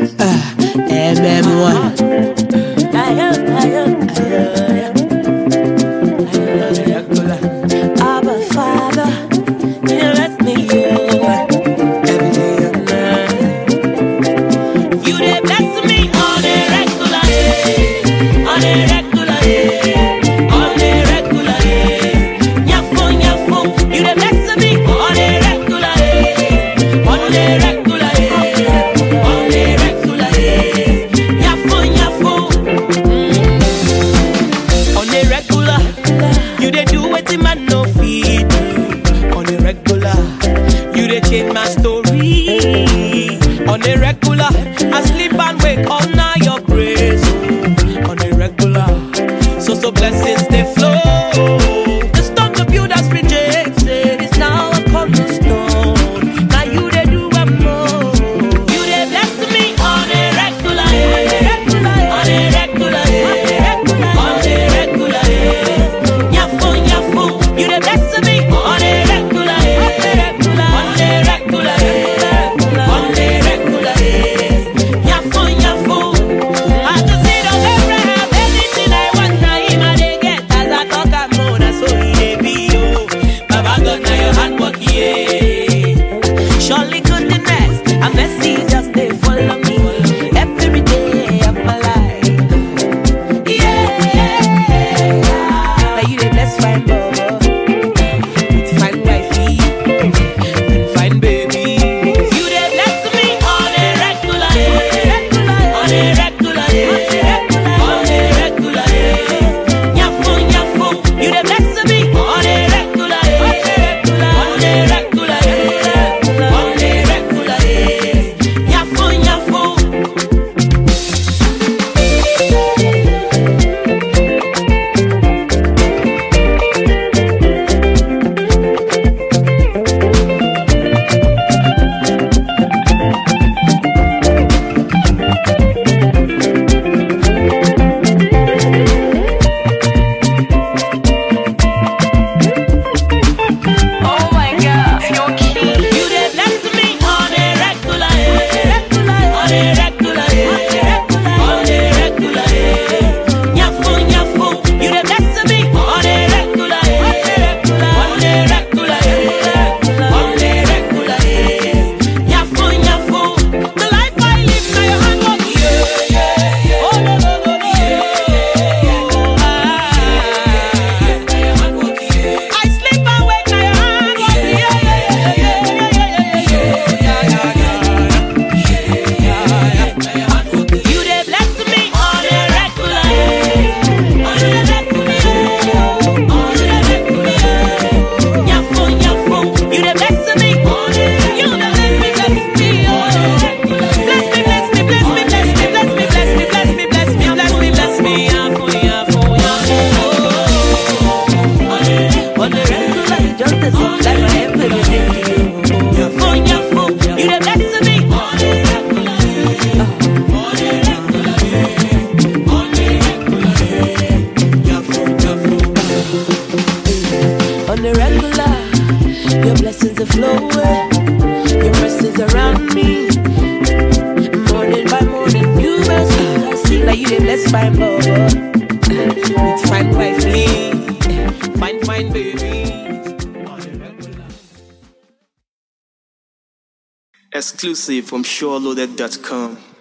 Abba Father, you let me every day and night. You dey bless me on a regular, on a regular, on a regular. Nyafo, nyafo, you dey bless me on a regular, on a regular, on a regular. Nyafo, nyafo, on a regular. You dey do wetin man no fit do. On a regular, you dey change my story. On a regular, I sleep and wake all night your grace. On a regular, so blessings they flow. The stone the builders rejected is now a cornerstone. Now you dey do a more. You dey bless me on a regular, on a regular, on a regular. Nyafo, nyafo, you dey bless me on a regular, on a regular, on a regular. Nyafo, nyafo, I can see the Abraham, anything I want now him I dey get. As I talk I'm more, that's so he dey be yo. Baba God now your hand work yeah. Surely goodness and mercy just they follow me every day of my life. Yeah, now you dey bless fine boy, with fine wifey, and fine baby. You dey bless me on a regular, on a regular, on a regular. Nyafo, nyafo, you dey bless me on a regular, on a regular, on a regular. Nyafo, nyafo. Oh my God, you're cute. You dey bless me on a regular, on a regular, on a regular. Nyafo, nyafo, you dey bless me on a regular, on a regular, on a regular. Nyafo, nyafo, the life I live now your hand work yeah. Oh no no no no I sleep and wake now your hand work You dey bless me on a regular, on a regular, on a regular. Nyafo, nyafo, you dey bless me on a, you dey bless me on a regular. Bless me, bless me, bless me, bless me, bless me, bless me, bless me, bless me, bless me, bless me. Nyafo, nyafo, nyafo. On a regular, just as like my everyday. Nyafo, nyafo, you dey bless me on a regular. On the regular, your blessings are flowing, your mercies around me. Morning by morning, new mercies. Like you, they bless my mother with fine wifey, fine baby. On the regular. Exclusive from SureLoaded.com.